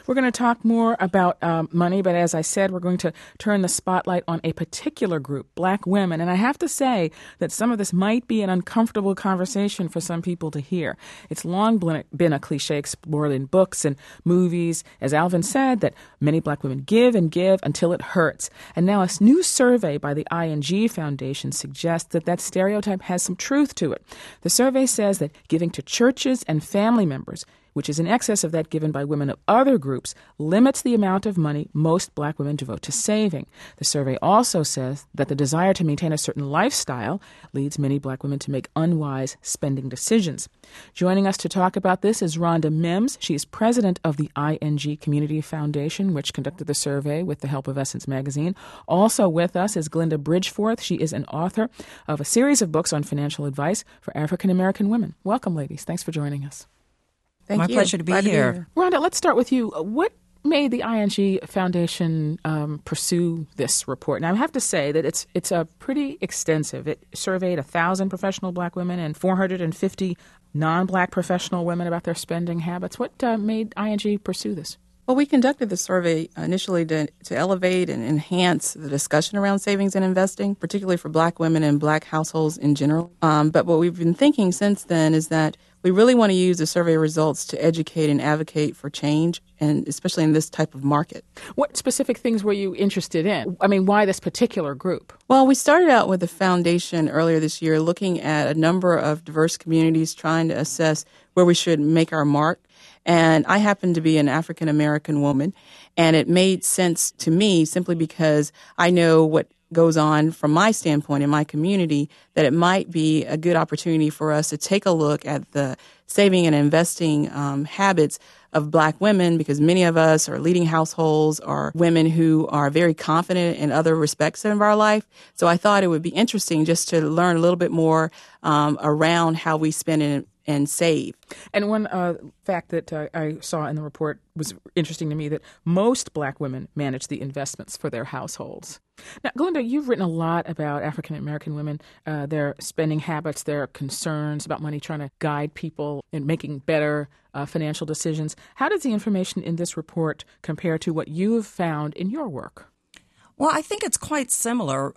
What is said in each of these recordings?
We're going to talk more about money, but as I said, we're going to turn the spotlight on a particular group, Black women. And I have to say that some of this might be an uncomfortable conversation for some people to hear. It's long been a cliche explored in books and movies, as Alvin said, that many Black women give and give until it hurts. And now a new survey by the ING Foundation suggests that that stereotype has some truth to it. The survey says that giving to churches and family members, which is in excess of that given by women of other groups, limits the amount of money most Black women devote to saving. The survey also says that the desire to maintain a certain lifestyle leads many Black women to make unwise spending decisions. Joining us to talk about this is Rhonda Mims. She is president of the ING Community Foundation, which conducted the survey with the help of Essence Magazine. Also with us is Glinda Bridgeforth. She is an author of a series of books on financial advice for African American women. Welcome, ladies. Thanks for joining us. Thank you. My pleasure to be here. Rhonda, let's start with you. What made the ING Foundation pursue this report? Now, I have to say that it's a pretty extensive. It surveyed 1,000 professional Black women and 450 non-Black professional women about their spending habits. What made ING pursue this? Well, we conducted the survey initially to elevate and enhance the discussion around savings and investing, particularly for Black women and Black households in general. But what we've been thinking since then is that we really want to use the survey results to educate and advocate for change, and especially in this type of market. What specific things were you interested in? I mean, why this particular group? Well, we started out with the foundation earlier this year looking at a number of diverse communities, trying to assess where we should make our mark. And I happen to be an African American woman, and it made sense to me simply because I know what goes on from my standpoint in my community, that it might be a good opportunity for us to take a look at the saving and investing habits of Black women, because many of us are leading households, are women who are very confident in other respects of our life. So I thought it would be interesting just to learn a little bit more around how we spend and save. And one fact that I saw in the report was interesting to me, that most Black women manage the investments for their households. Now, Glinda, you've written a lot about African American women, their spending habits, their concerns about money, trying to guide people in making better financial decisions. How does the information in this report compare to what you have found in your work? Well, I think it's quite similar.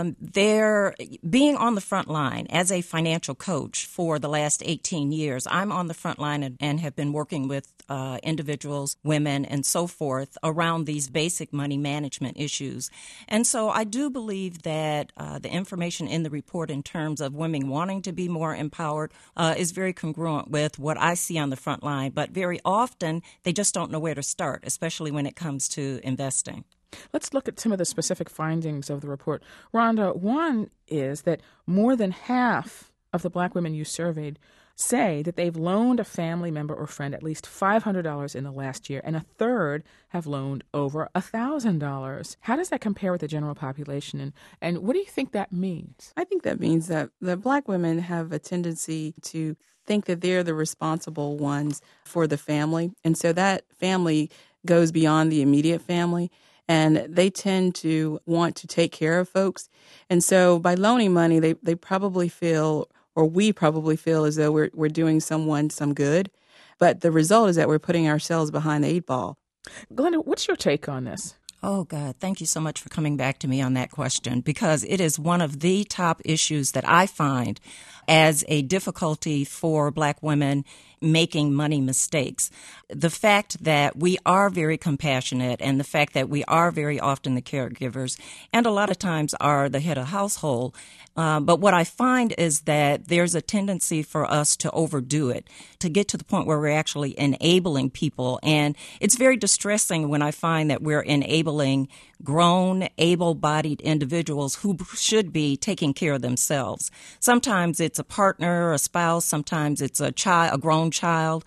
They're being on the front line as a financial coach for the last 18 years. I'm on the front line and have been working with individuals, women, and so forth around these basic money management issues. And so I do believe that the information in the report in terms of women wanting to be more empowered is very congruent with what I see on the front line. But very often, they just don't know where to start, especially when it comes to investing. Let's look at some of the specific findings of the report. Rhonda, one is that more than half of the Black women you surveyed say that they've loaned a family member or friend at least $500 in the last year, and a third have loaned over $1,000. How does that compare with the general population, and what do you think that means? I think that means that the Black women have a tendency to think that they're the responsible ones for the family, and so that family goes beyond the immediate family. And they tend to want to take care of folks. And so by loaning money, they probably feel, or we probably feel, as though we're doing someone some good. But the result is that we're putting ourselves behind the 8 ball. Glinda, what's your take on this? Oh, God, thank you so much for coming back to me on that question, because it is one of the top issues that I find as a difficulty for Black women making money mistakes. The fact that we are very compassionate, and the fact that we are very often the caregivers, and a lot of times are the head of household. But what I find is that there's a tendency for us to overdo it, to get to the point where we're actually enabling people. And it's very distressing when I find that we're enabling grown, able-bodied individuals who should be taking care of themselves. Sometimes it's a partner, a spouse. Sometimes it's a child, a grown child.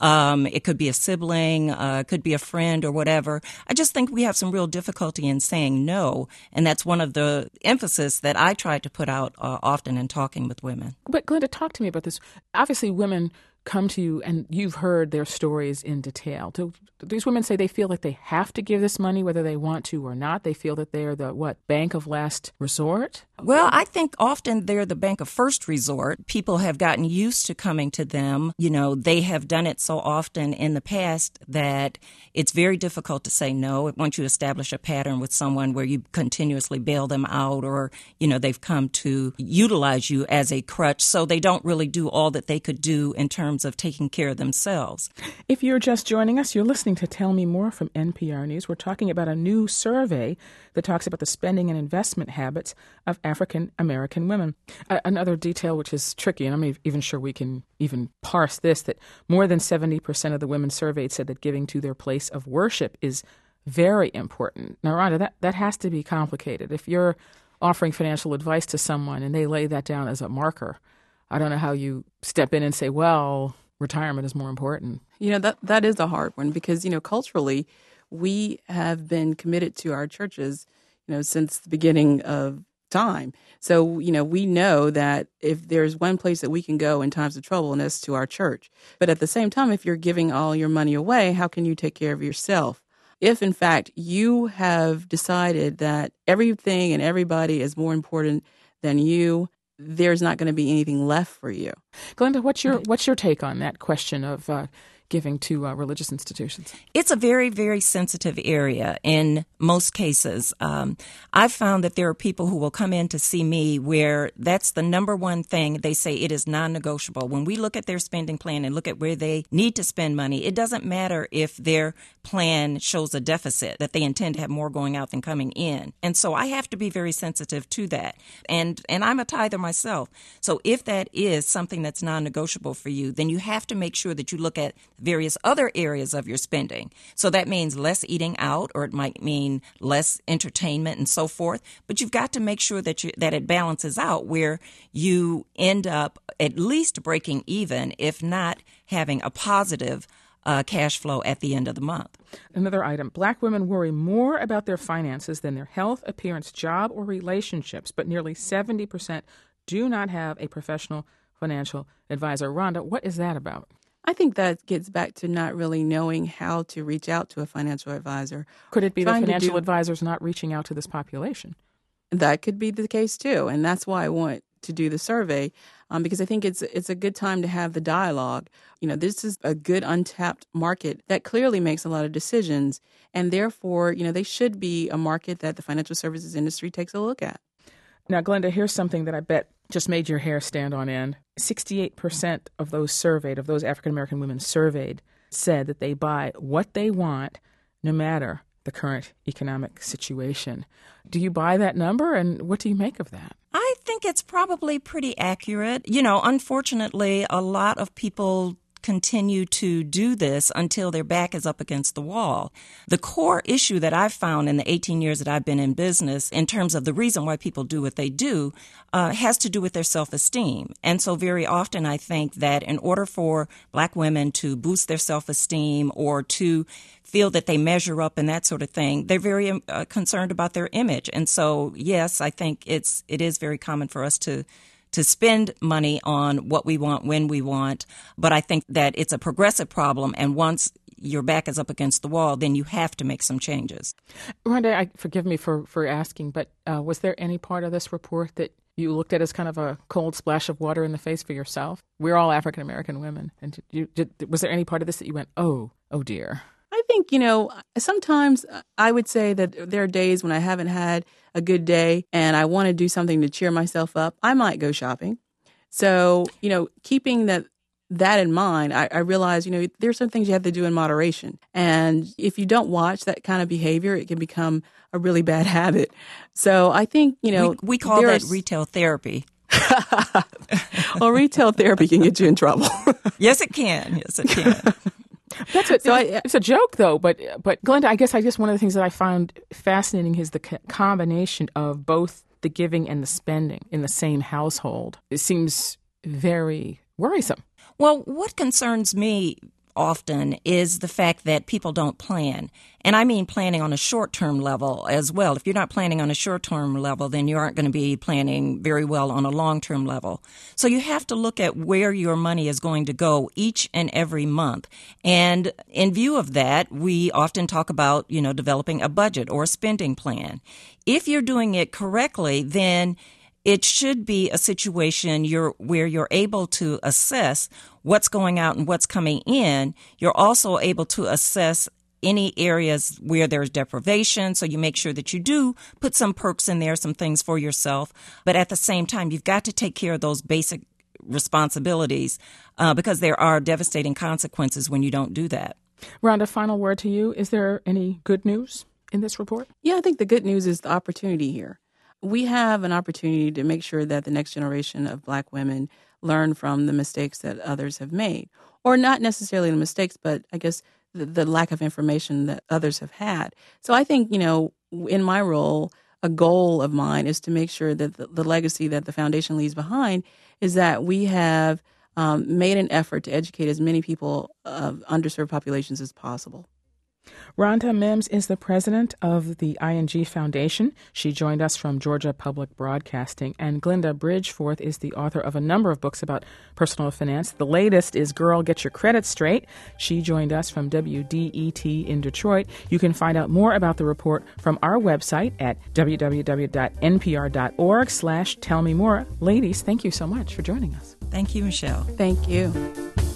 It could be a sibling, it could be a friend or whatever. I just think we have some real difficulty in saying no, and that's one of the emphasis that I try to put out often in talking with women. But Glinda, talk to me about this. Obviously, women come to you and you've heard their stories in detail? Do these women say they feel like they have to give this money whether they want to or not? They feel that they're the, bank of last resort? Well, I think often they're the bank of first resort. People have gotten used to coming to them. They have done it so often in the past that it's very difficult to say no. Once you establish a pattern with someone where you continuously bail them out or, they've come to utilize you as a crutch, so they don't really do all that they could do in terms of taking care of themselves. If you're just joining us, you're listening to Tell Me More from NPR News. We're talking about a new survey that talks about the spending and investment habits of African American women. Another detail which is tricky, and I'm not even sure we can even parse this, that more than 70% of the women surveyed said that giving to their place of worship is very important. Now, Rhonda, that has to be complicated. If you're offering financial advice to someone and they lay that down as a marker, I don't know how you step in and say, well, retirement is more important. That is a hard one because, culturally, we have been committed to our churches, since the beginning of time. So, we know that if there's one place that we can go in times of trouble, and that's to our church. But at the same time, if you're giving all your money away, how can you take care of yourself? If, in fact, you have decided that everything and everybody is more important than you, there's not going to be anything left for you. Glenda, what's your take on that question of giving to religious institutions? It's a very, very sensitive area in most cases. I've found that there are people who will come in to see me where that's the number one thing. They say it is non-negotiable. When we look at their spending plan and look at where they need to spend money, it doesn't matter if their plan shows a deficit, that they intend to have more going out than coming in. And so I have to be very sensitive to that. And I'm a tither myself. So if that is something that's non-negotiable for you, then you have to make sure that you look at various other areas of your spending. So that means less eating out, or it might mean less entertainment and so forth. But you've got to make sure that it balances out where you end up at least breaking even, if not having a positive cash flow at the end of the month. Another item, Black women worry more about their finances than their health, appearance, job, or relationships, but nearly 70% do not have a professional financial advisor. Rhonda, what is that about? I think that gets back to not really knowing how to reach out to a financial advisor. Could it be that financial advisors not reaching out to this population? That could be the case, too. And that's why I want to do the survey, because I think it's a good time to have the dialogue. This is a good untapped market that clearly makes a lot of decisions. And therefore, they should be a market that the financial services industry takes a look at. Now, Glenda, here's something that I bet just made your hair stand on end. 68% of those surveyed, of those African-American women surveyed, said that they buy what they want no matter the current economic situation. Do you buy that number, and what do you make of that? I think it's probably pretty accurate. Unfortunately, a lot of people continue to do this until their back is up against the wall. The core issue that I've found in the 18 years that I've been in business in terms of the reason why people do what they do has to do with their self-esteem. And so very often I think that in order for Black women to boost their self-esteem or to feel that they measure up and that sort of thing, they're very concerned about their image. And so, yes, I think it is very common for us to spend money on what we want when we want. But I think that it's a progressive problem. And once your back is up against the wall, then you have to make some changes. Rhonda, forgive me for asking, but was there any part of this report that you looked at as kind of a cold splash of water in the face for yourself? We're all African-American women. And was there any part of this that you went, oh dear? I think, sometimes I would say that there are days when I haven't had a good day and I want to do something to cheer myself up. I might go shopping. So, keeping that in mind, I realize, there's some things you have to do in moderation. And if you don't watch that kind of behavior, it can become a really bad habit. So I think, we call that retail therapy. Well, retail therapy can get you in trouble. Yes, it can. Yes, it can. It's a joke, though. But Glenda, I guess one of the things that I found fascinating is the combination of both the giving and the spending in the same household. It seems very worrisome. Well, what concerns me often is the fact that people don't plan. And I mean planning on a short-term level as well. If you're not planning on a short-term level, then you aren't going to be planning very well on a long-term level. So you have to look at where your money is going to go each and every month. And in view of that, we often talk about, developing a budget or a spending plan. If you're doing it correctly, then it should be a situation where you're able to assess what's going out and what's coming in. You're also able to assess any areas where there's deprivation, so you make sure that you do put some perks in there, some things for yourself. But at the same time, you've got to take care of those basic responsibilities because there are devastating consequences when you don't do that. Rhonda, final word to you. Is there any good news in this report? Yeah, I think the good news is the opportunity here. We have an opportunity to make sure that the next generation of Black women learn from the mistakes that others have made, or not necessarily the mistakes, but I guess the lack of information that others have had. So I think, in my role, a goal of mine is to make sure that the legacy that the foundation leaves behind is that we have made an effort to educate as many people of underserved populations as possible. Rhonda Mims is the president of the ING Foundation. She joined us from Georgia Public Broadcasting. And Glenda Bridgeforth is the author of a number of books about personal finance. The latest is Girl, Get Your Credit Straight. She joined us from WDET in Detroit. You can find out more about the report from our website at www.npr.org/tellmemore. Ladies, thank you so much for joining us. Thank you, Michelle. Thank you.